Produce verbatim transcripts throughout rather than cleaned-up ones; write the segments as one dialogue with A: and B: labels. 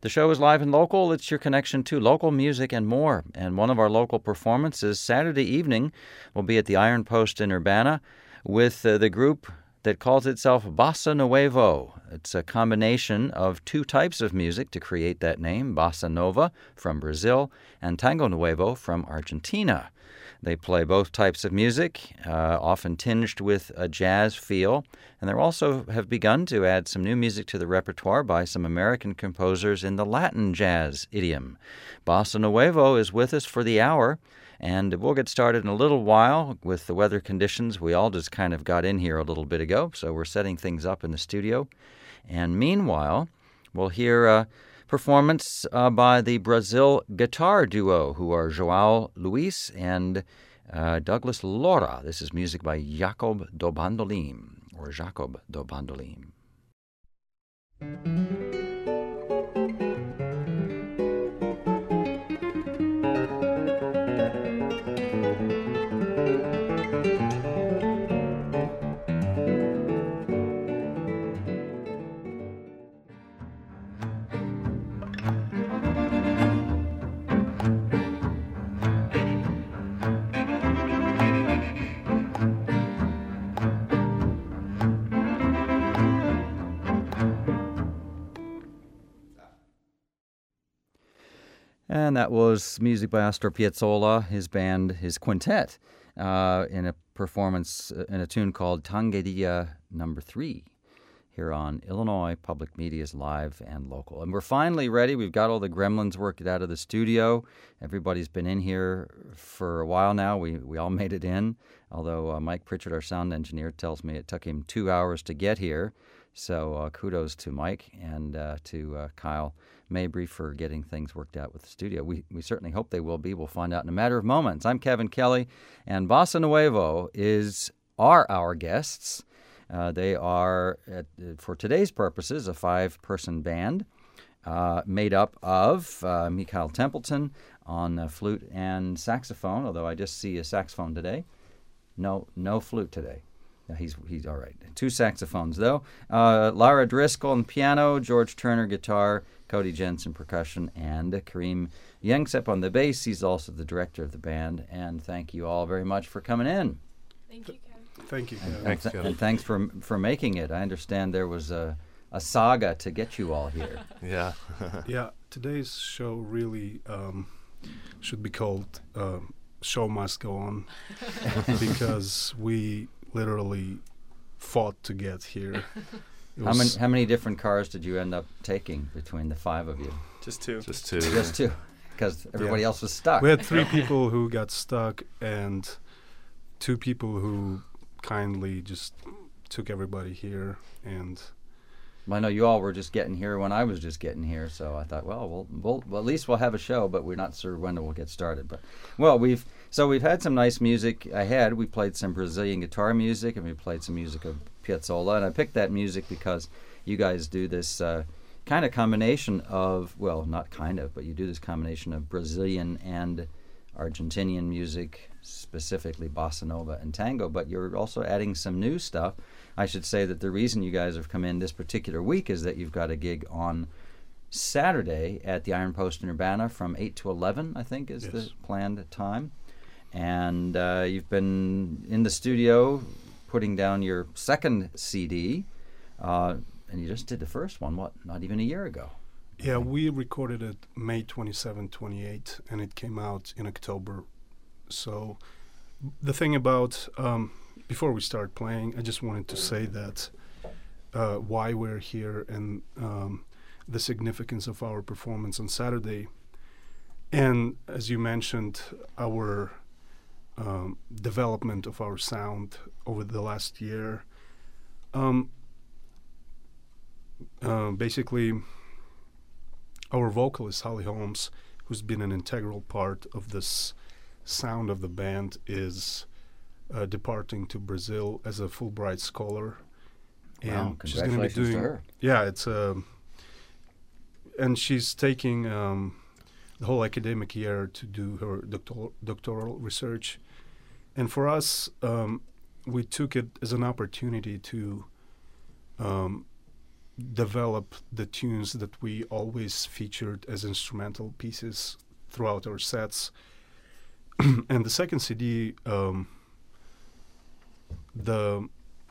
A: The show is live and local. It's your connection to local music and more. And one of our local performances Saturday evening will be at the Iron Post in Urbana with uh, the group that calls itself Bossa Nuevo. It's a combination of two types of music to create that name, Bossa Nova from Brazil and Tango Nuevo from Argentina. They play both types of music, uh, often tinged with a jazz feel, and they also have begun to add some new music to the repertoire by some American composers in the Latin jazz idiom. Bossa Nuevo is with us for the hour, and we'll get started in a little while with the weather conditions. We all just kind of got in here a little bit ago, so we're setting things up in the studio. And meanwhile, we'll hear a performance uh, by the Brazil guitar duo, who are João Luis and uh, Douglas Laura. This is music by Jacob do Bandolim, or Jacob do Bandolim. And that was music by Astor Piazzolla, his band, his quintet, uh, in a performance uh, in a tune called Tangedia Number Three, here on Illinois Public Media's Live and Local. And we're finally ready. We've got all the gremlins worked out of the studio. Everybody's been in here for a while now. We we all made it in, although uh, Mike Pritchard, our sound engineer, tells me it took him two hours to get here. So uh, kudos to Mike and uh, to uh, Kyle Mabry for getting things worked out with the studio. We we certainly hope they will be. We'll find out in a matter of moments. I'm Kevin Kelly, and Bossa Nuevo is are our guests. Uh, they are, at, for today's purposes, a five-person band uh, made up of uh, Mikhail Templeton on uh, flute and saxophone, although I just see a saxophone today. No, no flute today. He's he's all right. Two saxophones, though. Uh, Lara Driscoll on piano, George Turner guitar, Cody Jensen percussion, and Kareem Yengsep on the bass. He's also the director of the band. And thank you all very much for coming in.
B: Thank you, Kevin.
C: Thank you, Kevin.
A: And,
C: Thanks,
A: th-
C: Kevin.
A: and thanks for for making it. I understand there was a, a saga to get you all here.
D: Yeah.
C: Yeah, today's show really um, should be called um, Show Must Go On because we literally fought to get here. It
A: How many how many different cars did you end up taking between the five of you?
D: Just two. Just two.
A: Just two, because everybody
C: Yeah.
A: else was stuck.
C: We had three people who got stuck and two people who kindly just took everybody here. And
A: I know you all were just getting here when I was just getting here, so I thought, well, we'll, we'll well, at least we'll have a show, but we're not sure when it will get started. But well, we've so we've had some nice music ahead. We played some Brazilian guitar music, and we played some music of Piazzolla, and I picked that music because you guys do this uh, kind of combination of, well, not kind of, but you do this combination of Brazilian and Argentinian music, specifically bossa nova and tango, but you're also adding some new stuff. I should say that the reason you guys have come in this particular week is that you've got a gig on Saturday at the Iron Post in Urbana from eight to eleven, I think is
C: Yes.
A: the planned time. And uh, you've been in the studio putting down your second C D, uh, and you just did the first one, what, not even a year ago?
C: yeah, we recorded it May twenty-seventh, twenty-eighth, and it came out in October. So the thing about, um, before we start playing, I just wanted to say that uh, why we're here and um, the significance of our performance on Saturday. And as you mentioned, our um, development of our sound over the last year. Um, uh, basically, our vocalist, Holly Holmes, who's been an integral part of this sound of the band, is uh, departing to Brazil as a Fulbright scholar.
A: Wow,
C: And she's going to be
A: congratulations
C: doing,
A: to her.
C: yeah, it's um, and she's taking um, the whole academic year to do her doctor- doctoral research. And for us, um, we took it as an opportunity to um, develop the tunes that we always featured as instrumental pieces throughout our sets. And the second C D, um, the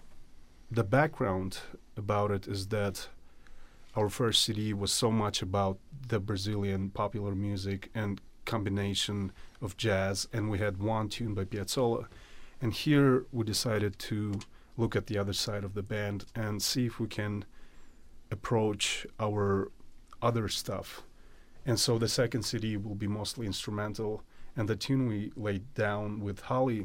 C: the background about it is that our first C D was so much about the Brazilian popular music and combination of jazz, and we had one tune by Piazzolla. And here we decided to look at the other side of the band and see if we can approach our other stuff. And so the second C D will be mostly instrumental, and the tune we laid down with Holly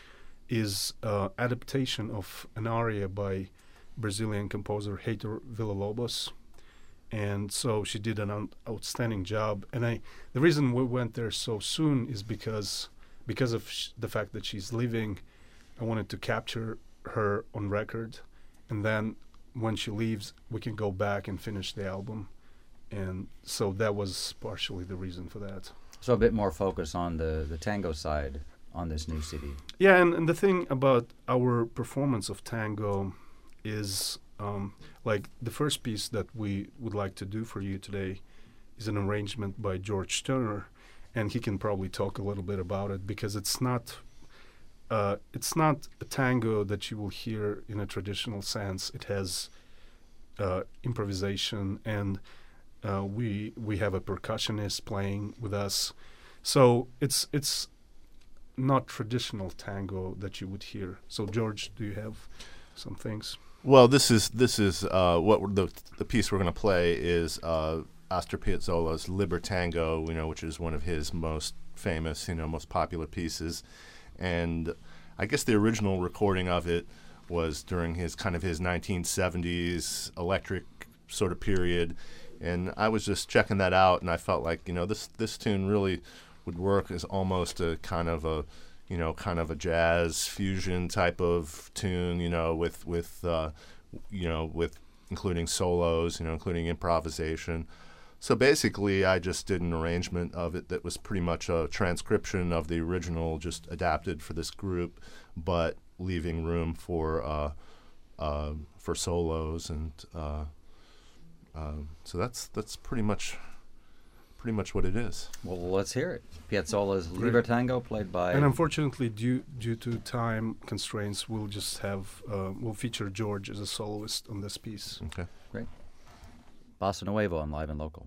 C: is uh, adaptation of an aria by Brazilian composer Heitor Villa-Lobos. And so she did an un- outstanding job. And I, the reason we went there so soon is because because of sh- the fact that she's leaving. I wanted to capture her on record, and then when she leaves, we can go back and finish the album. And so that was partially the reason for that.
A: So a bit more focus on the, the tango side on this new C D.
C: Yeah, and, and the thing about our performance of tango is, um, like, the first piece that we would like to do for you today is an arrangement by George Turner, and he can probably talk a little bit about it, because it's not uh, it's not a tango that you will hear in a traditional sense. It has uh, improvisation, and uh, we we have a percussionist playing with us, so it's it's not traditional tango that you would hear. So, George, do you have some things?
B: Well, this is this is uh, what we're, the the piece we're going to play is uh, Astor Piazzolla's Libertango, you know, which is one of his most famous, you know, most popular pieces. And I guess the original recording of it was during his kind of his nineteen seventies electric sort of period. And I was just checking that out, and I felt like, you know, this this tune really would work as almost a kind of a, you know, kind of a jazz fusion type of tune, you know, with with uh, you know, with including solos, you know, including improvisation. So basically, I just did an arrangement of it that was pretty much a transcription of the original, just adapted for this group, but leaving room for uh, uh, for solos, and uh, uh, so that's that's pretty much pretty much what it is.
A: Well, let's hear it. Piazzolla's Libertango, played by...
C: And unfortunately, due due to time constraints, we'll just have, uh, we'll feature George as a soloist on this piece.
B: Okay.
A: Great. Bossa Nuevo on Live and Local.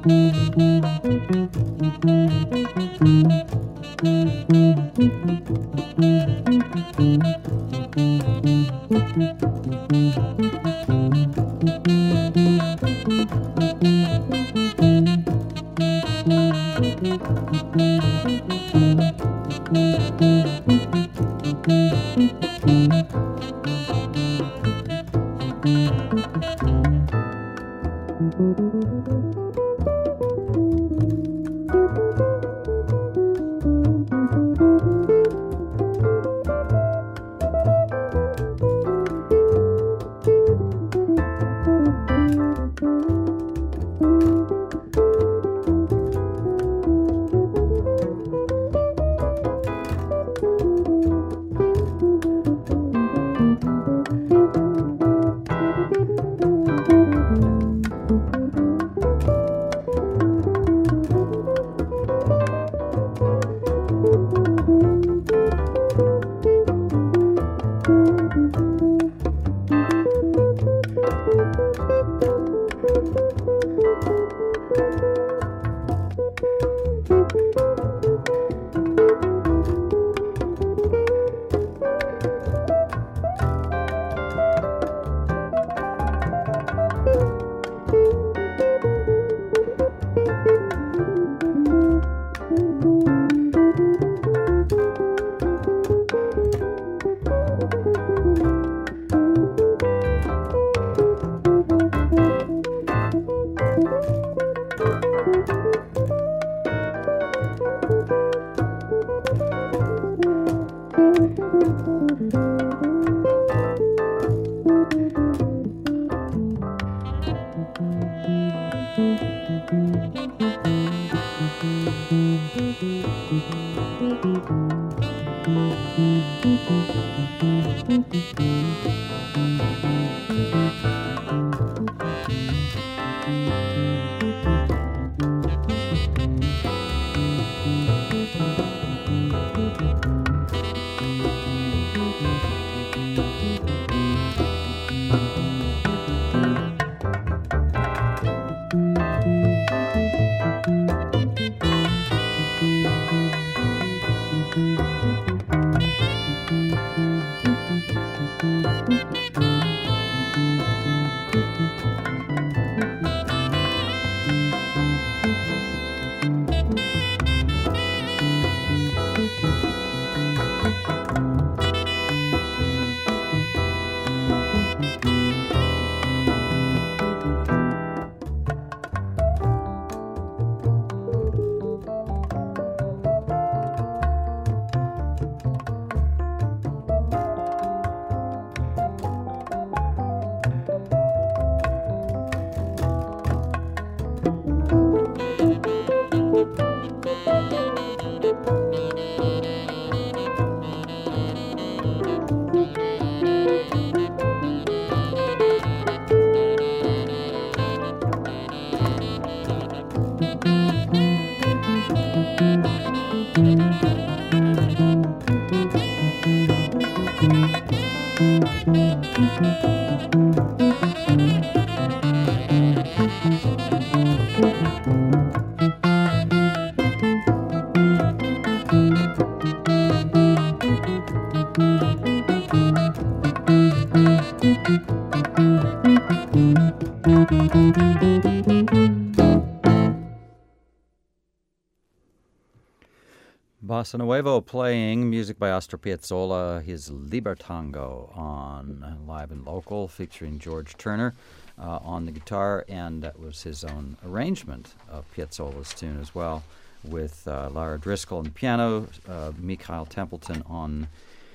A: Bossa Nuevo playing music by Astor Piazzolla, his Libertango on Live and Local, featuring George Turner uh, on the guitar, and that was his own arrangement of Piazzolla's tune as well, with uh, Lara Driscoll on the piano, uh, Mikhail Templeton on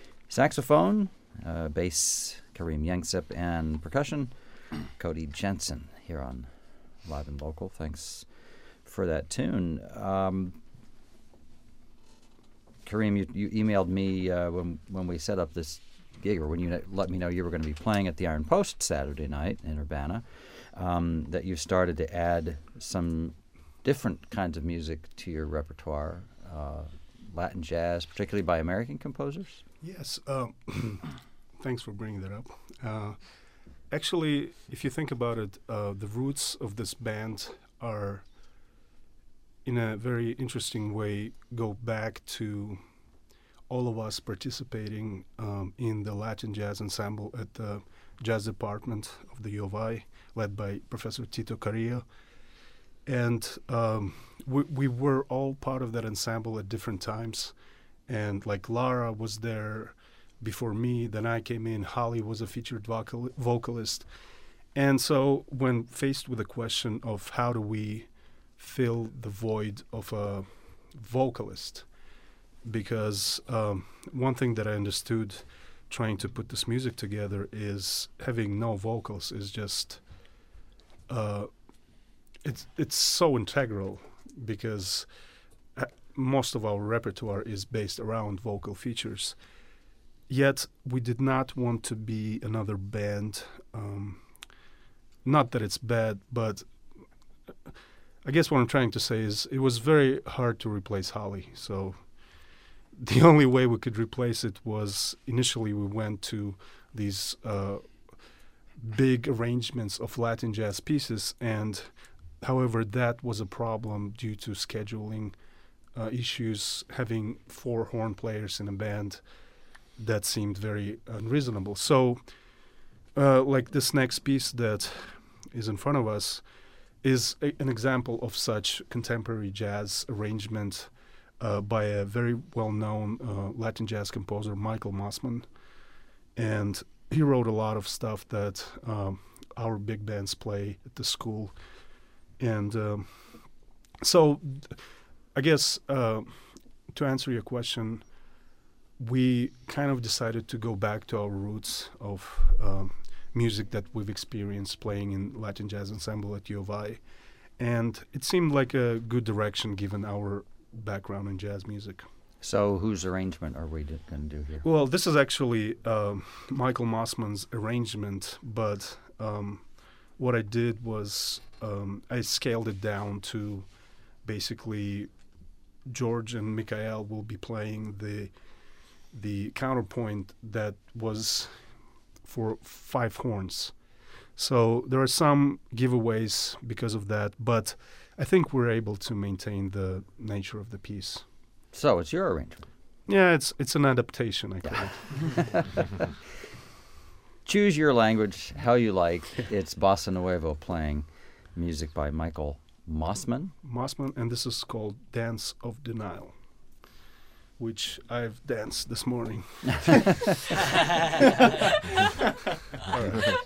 A: saxophone, uh, bass, Karim Yangsip, and percussion, Cody Jensen here on Live and Local. Thanks for that tune. Um, Karim, you, you emailed me uh, when when we set up this gig, or when you let me know you were going to be playing at the Iron Post Saturday night in Urbana, um, that you started to add some different kinds of music to your repertoire, uh, Latin jazz, particularly by American composers.
C: Yes. Uh, thanks for bringing that up. Uh, actually, if you think about it, uh, the roots of this band are in a very interesting way, go back to all of us participating um, in the Latin Jazz Ensemble at the Jazz Department of the U of I, led by Professor Tito Carrillo. And um, we, we were all part of that ensemble at different times. And like Lara was there before me, then I came in, Holly was a featured vocal- vocalist. And so when faced with the question of how do we fill the void of a vocalist, because um, one thing that I understood trying to put this music together is having no vocals is just uh, it's it's so integral, because uh, most of our repertoire is based around vocal features. Yet we did not want to be another band. Um, not that it's bad, but I guess what I'm trying to say is it was very hard to replace Holly. So the only way we could replace it was initially we went to these uh, big arrangements of Latin jazz pieces, and however that was a problem due to scheduling uh, issues. Having four horn players in a band, that seemed very unreasonable. So uh, like this next piece that is in front of us is a, an example of such contemporary jazz arrangement Uh, by a very well-known uh, Latin jazz composer, Michael Mossman. And he wrote a lot of stuff that um, our big bands play at the school. And um, so I guess uh, to answer your question, we kind of decided to go back to our roots of um, music that we've experienced playing in Latin Jazz Ensemble at U of I. And it seemed like a good direction given our background in jazz music.
A: So whose arrangement are we going to do here?
C: Well, this is actually um, Michael Mossman's arrangement, but um, what I did was um, I scaled it down to basically George and Mikhail will be playing the the counterpoint that was for five horns. So there are some giveaways because of that, but I think we're able to maintain the nature of the piece.
A: So it's your arrangement.
C: Yeah, it's it's an adaptation, I call it.
A: Choose your language, how you like. It's Bossa Nuevo playing music by Michael Mossman.
C: Mossman, and this is called Dance of Denial, which I've danced this morning. All right.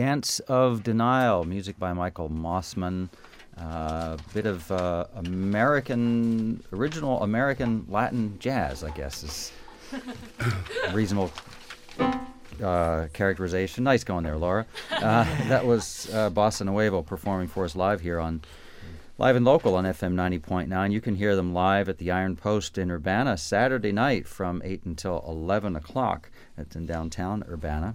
A: Dance of Denial, music by Michael Mossman. A uh, bit of uh, American, original American Latin jazz, I guess, is a reasonable uh, characterization. Nice going there, Laura. Uh, that was uh, Bossa Nuevo performing for us live here on Live and Local on F M ninety point nine. You can hear them live at the Iron Post in Urbana Saturday night from eight until eleven o'clock. It's in downtown Urbana.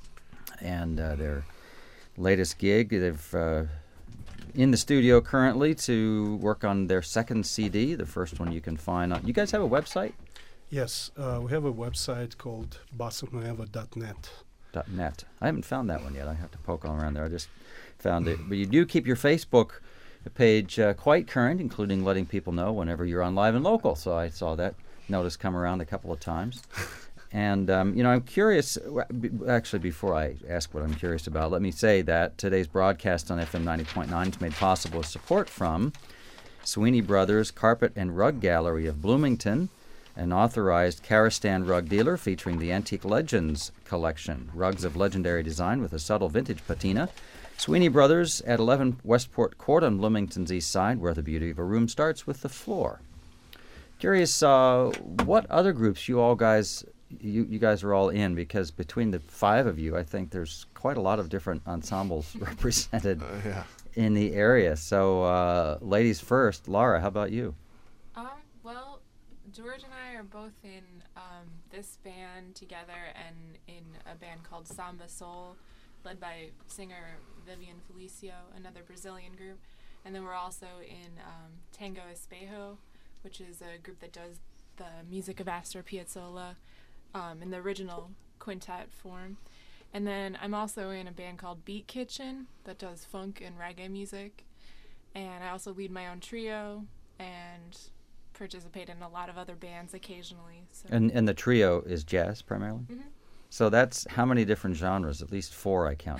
A: And uh, their latest gig, they've uh, in the studio currently to work on their second C D, the first one you can find on. You guys have a website?
C: Yes, uh, we have a website called bossa nueva dot net.
A: .net. I haven't found that one yet. I have to poke around there. I just found it. But you do keep your Facebook page uh, quite current, including letting people know whenever you're on Live and Local. So I saw that notice come around a couple of times. And, um, you know, I'm curious, actually, before I ask what I'm curious about, let me say that today's broadcast on F M ninety point nine is made possible with support from Sweeney Brothers Carpet and Rug Gallery of Bloomington, an authorized Karastan rug dealer featuring the Antique Legends collection, rugs of legendary design with a subtle vintage patina. Sweeney Brothers at eleven Westport Court on Bloomington's east side, where the beauty of a room starts with the floor. Curious, uh, what other groups you all guys, you, you guys are all in, because between the five of you, I think there's quite a lot of different ensembles represented
B: Uh, yeah.
A: in the area. So, uh, ladies first, Laura, how about you?
D: Um, well, George and I are both in um, this band together and in a band called Samba Soul, led by singer Vivian Felicio, another Brazilian group. And then we're also in um, Tango Espejo, which is a group that does the music of Astor Piazzolla um, in the original quintet form. And then I'm also in a band called Beat Kitchen that does funk and reggae music. And I also lead my own trio and participate in a lot of other bands occasionally. So.
A: And and the trio is jazz primarily?
D: Mm-hmm.
A: So that's how many different genres? At least four I counted.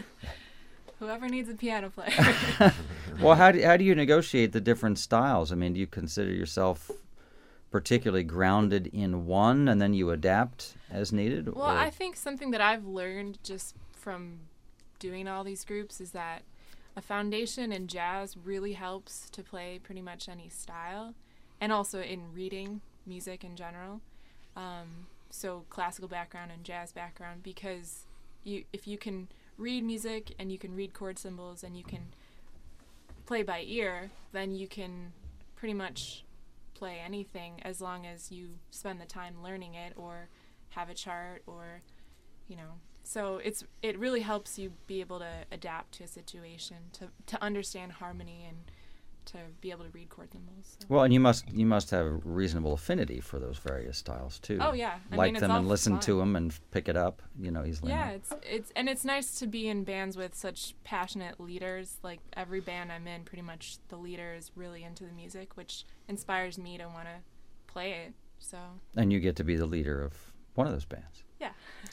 D: Whoever needs a piano player.
A: Well, how do, how do you negotiate the different styles? I mean, do you consider yourself particularly grounded in one and then you adapt as needed?
D: Well,
A: or?
D: I think something that I've learned just from doing all these groups is that a foundation in jazz really helps to play pretty much any style, and also in reading music in general. Um, so classical background and jazz background, because you if you can read music and you can read chord symbols and you can play by ear, then you can pretty much play anything as long as you spend the time learning it or have a chart, or, you know. So it's it really helps you be able to adapt to a situation, to, to understand harmony and to be able to read chord symbols. So.
A: Well, and you must you must have a reasonable affinity for those various styles too.
D: Oh yeah, I
A: like
D: mean, it's
A: them
D: all
A: and listen
D: fun.
A: to them and pick it up, you know, easily.
D: Yeah,
A: enough.
D: it's it's and it's nice to be in bands with such passionate leaders. Like every band I'm in, pretty much the leader is really into the music, which inspires me to want to play it. So.
A: And you get to be the leader of one of those bands.
D: Yeah.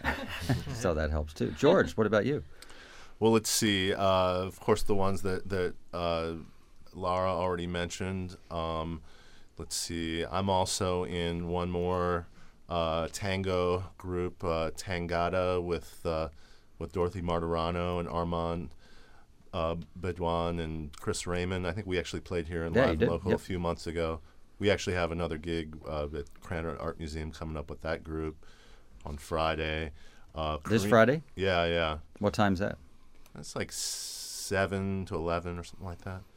A: So that helps too. George, what about you?
B: Well, let's see. Uh, of course, the ones that that uh, Lara already mentioned. Um, let's see. I'm also in one more uh, tango group, uh, Tangata, with uh, with Dorothy Martirano and Armand uh, Bedouin and Chris Raymond. I think we actually played here in
A: Yeah, you
B: Live
A: did.
B: Local
A: Yep.
B: a few months ago. We actually have another gig uh, at Cranor Art Museum coming up with that group on Friday. Uh,
A: This
B: Kareem-
A: Friday?
B: Yeah, yeah.
A: What time's that?
B: It's like seven to eleven or something like that.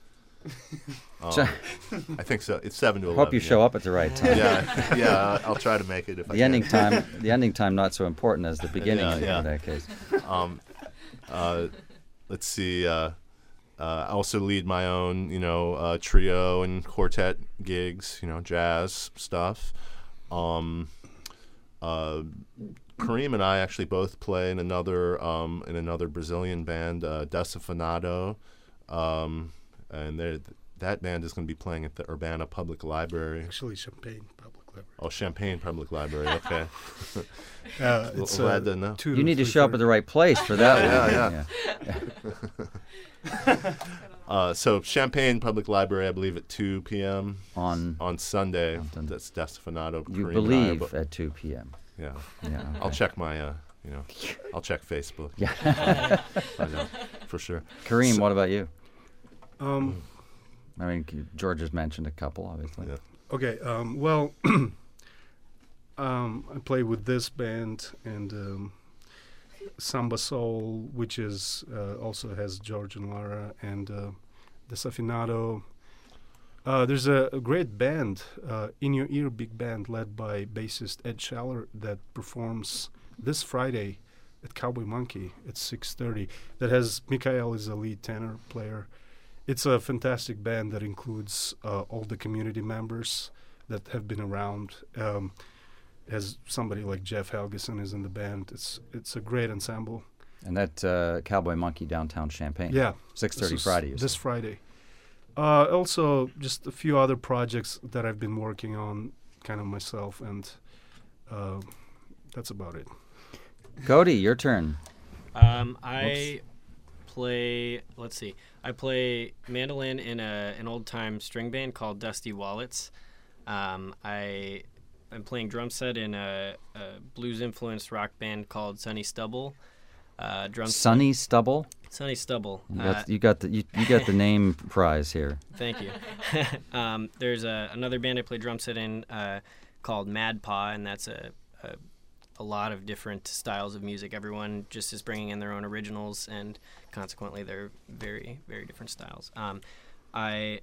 B: Um,
A: So-
B: I think so. It's seven to eleven.
A: Hope you show
B: yeah.
A: up at the right time.
B: Yeah, yeah. I'll try to make it if I
A: The
B: can.
A: ending time, the ending time, not so important as the beginning
B: Yeah,
A: in
B: yeah.
A: that case.
B: Um, uh, let's see. Uh, uh, I also lead my own, you know, uh, trio and quartet gigs. You know, jazz stuff. Um, uh, Kareem and I actually both play in another um, in another Brazilian band, uh, Desafinado, um, and they're- that band is going to be playing at the Urbana Public Library.
C: Actually, Champagne Public Library.
B: Oh, Champagne Public Library. Okay.
C: Uh,
B: Well,
C: it's
B: glad to know.
C: two
A: You need to
C: three
A: show up at
C: thirty.
A: the right place for that
B: Yeah,
A: one.
B: yeah. Uh, so Champagne Public Library, I believe, at two p.m.
A: On,
B: on Sunday.
A: On Sunday.
B: That's Desafinado.
A: you
B: Kareem and I are
A: believe,
B: bo-
A: at two p.m.
B: yeah.
A: Yeah.
B: I'll
A: okay.
B: check my uh, you know, I'll check Facebook.
A: Yeah.
B: I know, for sure.
A: Kareem,
C: So-
A: what about you?
C: Um,
A: I mean, c- George has mentioned a couple, obviously.
B: Yeah.
C: okay. Um, well, um, I play with this band and um, Samba Soul, which is uh, also has George and Lara, and uh, Desafinado. Uh, there's a, a great band, uh, In Your Ear Big Band, led by bassist Ed Schaller, that performs this Friday at Cowboy Monkey at six thirty. That has Mikael as a lead tenor player. It's a fantastic band that includes uh, all the community members that have been around. Um, has somebody like Jeff Helgeson is in the band. It's it's a great ensemble.
A: And that uh, Cowboy Monkey downtown Champaign.
C: Yeah,
A: six thirty
C: this is
A: Friday. you
C: This
A: said.
C: Friday. Uh, also, just a few other projects that I've been working on, kind of myself, and uh, that's about it.
A: Cody, your turn.
E: Um, I play. Let's see. I play mandolin in a an old time string band called Dusty Wallets. Um, I I'm playing drum set in a, a blues influenced rock band called Sunny Stubble. Uh, drum
A: Sunny Stubble.
E: Sunny Stubble.
A: You
E: Uh,
A: got, you got the you, you got the name prize here.
E: Thank you. um, there's a, another band I play drum set in uh, called Mad Paw, and that's a, a a lot of different styles of music. Everyone just is bringing in their own originals, and consequently, they're very, very different styles. Um, I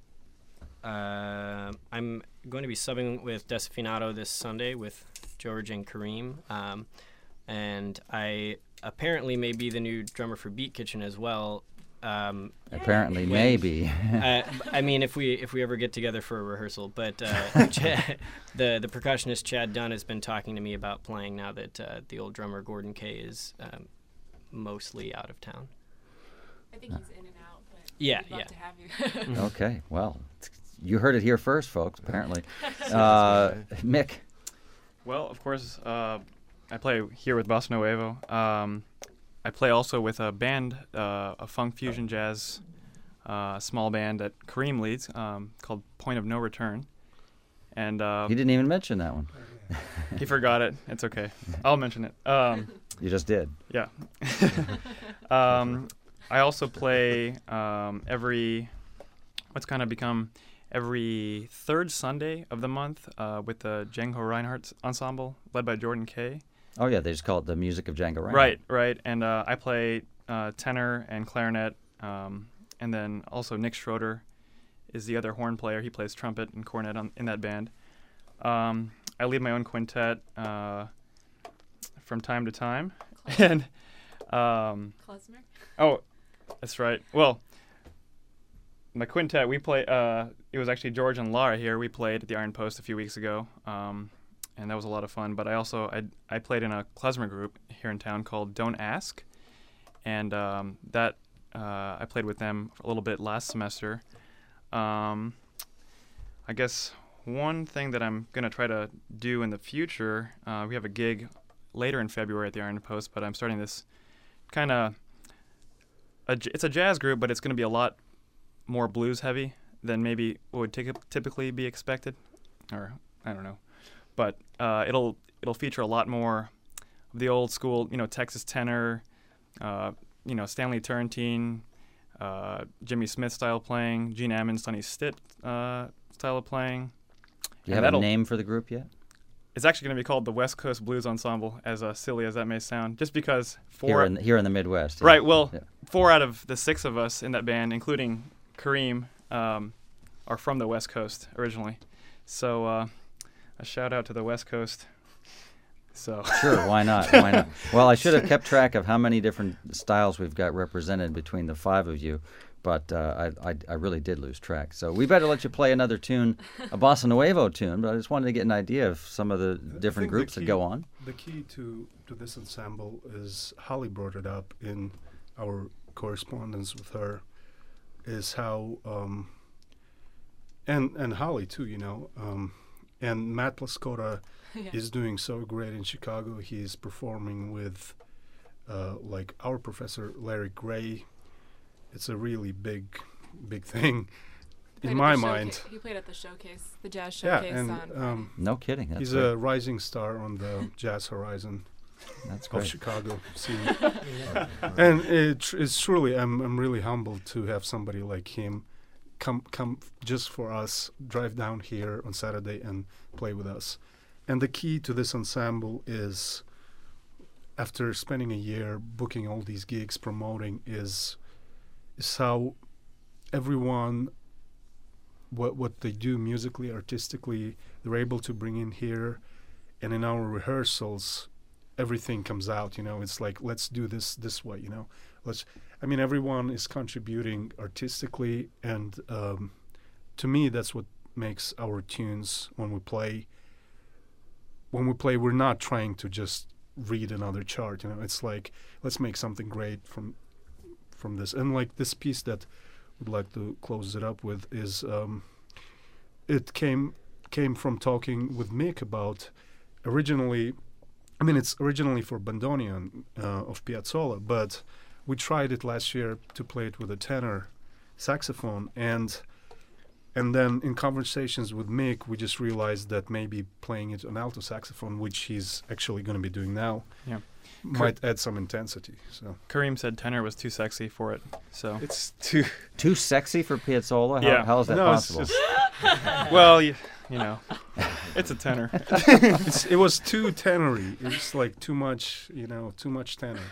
E: uh, I'm going to be subbing with Desafinado this Sunday with George and Kareem, um, and I apparently may be the new drummer for Beat Kitchen as well. Um,
A: Apparently,
E: When-
A: maybe.
E: uh, I mean, if we if we ever get together for a rehearsal, but uh, Ch- the the percussionist Chad Dunn has been talking to me about playing now that uh, the old drummer Gordon Kay is um, mostly out of town.
D: I think he's in and out, but
E: Yeah,
D: we'd love
E: yeah.
D: to have you.
A: Okay, well, you heard it here first, folks. Apparently, uh, Mick.
F: Well, of course, uh, I play here with Bossa Nuevo. Um, I play also with a band, uh, a funk fusion jazz uh, small band that Kareem leads um, called Point of No Return. And uh,
A: He didn't even mention that one.
F: he forgot it. It's okay. I'll mention it. Um,
A: You just did.
F: yeah. um, I also play um, every, what's kind of become every third Sunday of the month uh, with the Django Reinhardt Ensemble led by Jordan Kay.
A: Oh yeah, they just call it the music of Django Reinhardt.
F: Right, right. And uh, I play uh, tenor and clarinet, um, and then also Nick Schroeder is the other horn player. He plays trumpet and cornet on, in that band. Um, I lead my own quintet uh, from time to time. and um,
D: Klezmer.
F: oh, that's right. Well, my quintet, we play. Uh, it was actually George and Lara here. We played at the Iron Post a few weeks ago. Um, and that was a lot of fun. But I also I I played in a klezmer group here in town called Don't Ask, and um, that uh, I played with them a little bit last semester. Um, I guess one thing that I'm gonna try to do in the future, uh, we have a gig later in February at the Iron Post, but I'm starting this kind of it's a jazz group, but it's gonna be a lot more blues heavy than maybe what would t- typically be expected, or I don't know. But uh, it'll it'll feature a lot more of the old school, you know, Texas tenor, uh, you know, Stanley Turrentine, uh, Jimmy Smith style playing, Gene Ammons, Sonny Stitt uh, style of playing.
A: Do you
F: And
A: have a
F: that'll-
A: name for the group yet?
F: It's actually going to be called the West Coast Blues Ensemble, as uh, silly as that may sound, just because four
A: Here in here in the Midwest. yeah.
F: right. Well,
A: Yeah.
F: four out of the six of us in that band, including Kareem, um, are from the West Coast originally. So uh, a shout out to the West Coast. So
A: Sure, why not? Why not? Well, I should have kept track of how many different styles we've got represented between the five of you, but uh, I, I I really did lose track. So we better let you play another tune, a bossa nuevo tune. But I just wanted to get an idea of some of the
C: I
A: different
C: think the
A: groups that
C: key-
A: go on.
C: The key to, to this ensemble is Holly brought it up in our correspondence with her, is how um, and and Holly too, you know, um, and Matt Plascota
D: Yeah.
C: is doing so great in Chicago. He's performing with uh, like our professor Larry Gray. It's a really big, big thing
D: Played
C: in
D: at
C: my
D: the
C: mind.
D: showca- He played at the showcase, the jazz
C: Yeah,
D: showcase
C: and
D: on Friday.
C: um,
A: No kidding. That's
C: he's
A: great.
C: a rising star on the Jazz Horizon.
A: That's
C: of
A: great.
C: Chicago scene. And it, it's truly, I'm I'm really humbled to have somebody like him come come f- just for us, drive down here on Saturday and play with us. And the key to this ensemble is, after spending a year booking all these gigs, promoting, is is how everyone, what what they do musically, artistically, they're able to bring in here, and in our rehearsals, everything comes out. You know, it's like, let's do this this way. You know, let's. I mean, everyone is contributing artistically, and um, to me, that's what makes our tunes when we play. When we play, we're not trying to just read another chart. You know, it's like, let's make something great from from this. And like this piece that would like to close it up with is, um, it came came from talking with Mick about originally. I mean, it's originally for bandoneon uh, of Piazzolla, but we tried it last year to play it with a tenor saxophone, and and then in conversations with Mick, we just realized that maybe playing it on alto saxophone, which he's actually going to be doing now,
F: Yeah.
C: might add some intensity. So
F: Kareem said tenor was too sexy for it. So
C: it's too.
A: Too sexy for Piazzolla? How,
F: Yeah.
A: how is that
C: no, it's
A: possible?
C: just
F: well, you, you know, it's a tenor.
C: it's, it was too tenory. It's like too much, you know, too much tenor.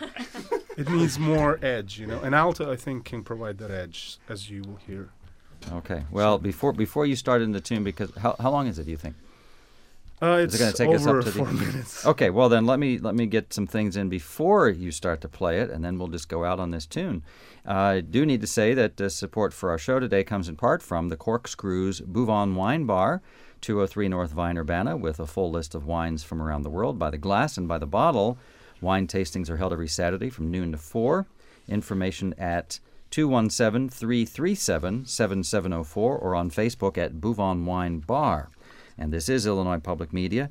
C: It needs more edge, you know. And alto, I think, can provide that edge, as you will hear.
A: Okay. Well, before before you start in the tune, because how how long is it? Do you think?
C: Uh,
A: Is
C: it's
A: it going to take us
C: over
A: up to
C: four
A: the?
C: minutes.
A: Okay. Well, then let me let me get some things in before you start to play it, and then we'll just go out on this tune. Uh, I do need to say that uh, support for our show today comes in part from the Corkscrews Bouvon Wine Bar, two oh three North Vine, Urbana, with a full list of wines from around the world by the glass and by the bottle. Wine tastings are held every Saturday from noon to four. Information at two one seven, three three seven, seven seven zero four or on Facebook at Bouvon Wine Bar. And this is Illinois Public Media.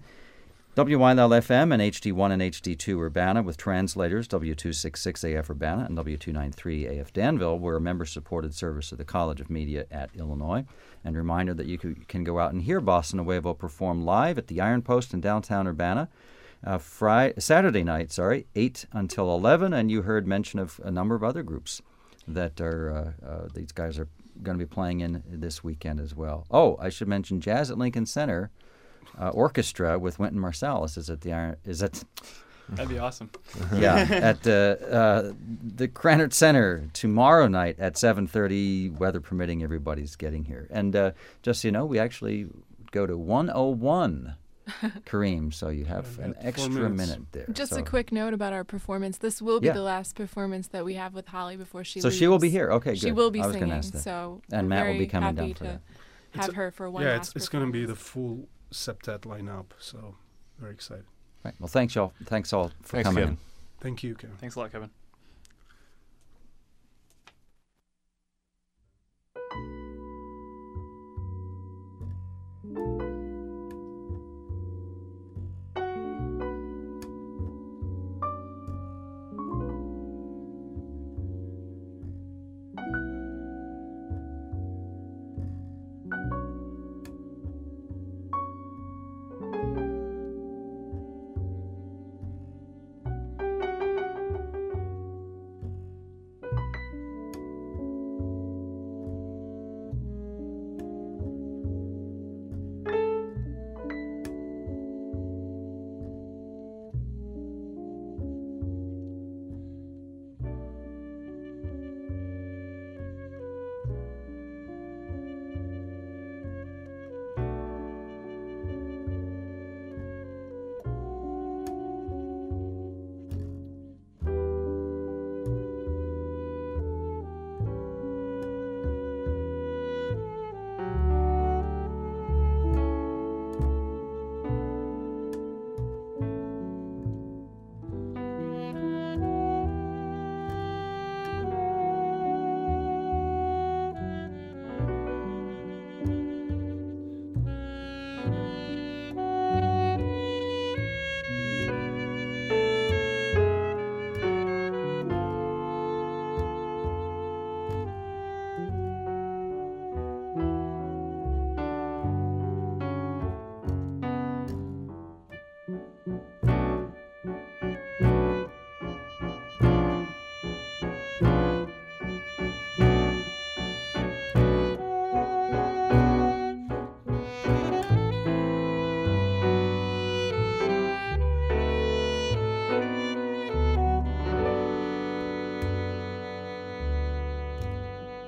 A: W Y L F M and H D one and H D two Urbana with translators, W two sixty-six A F Urbana and W two ninety-three A F Danville. We're a member-supported service of the College of Media at Illinois. And a reminder that you can go out and hear Bossa Nuevo perform live at the Iron Post in downtown Urbana. Uh, Friday, Saturday night, sorry, eight until eleven, and you heard mention of a number of other groups that are, uh, uh, these guys are going to be playing in this weekend as well. Oh, I should mention Jazz at Lincoln Center uh, Orchestra with Wynton Marsalis is at the Iron, is at,
F: That'd be awesome.
A: yeah, at uh, uh, the Krannert Center tomorrow night at seven thirty, weather permitting, everybody's getting here. And uh, just so you know, we actually go to one oh one. Kareem, so you have
C: Yeah,
A: an
C: four
A: extra
C: minutes.
A: minute there.
D: Just
A: so.
D: a quick note about our performance. This will be
A: Yeah.
D: the last performance that we have with Holly before she
A: So
D: leaves.
A: she will be here. Okay, good.
D: She will be
A: I was gonna
D: singing,
A: ask that.
D: so
A: And
D: we're
A: Matt will
D: very
A: be coming
D: happy
A: down for
D: to
A: that.
D: have
C: It's a-
D: her for one
C: yeah,
D: last
C: it's it's going to be the
D: performance.
C: full septet lineup. So very excited.
A: Right. Well, thanks y'all. Thanks all for
B: Thanks,
A: coming
B: Kevin.
A: in.
C: Thank you, Kevin.
F: Thanks a lot, Kevin.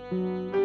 G: Thank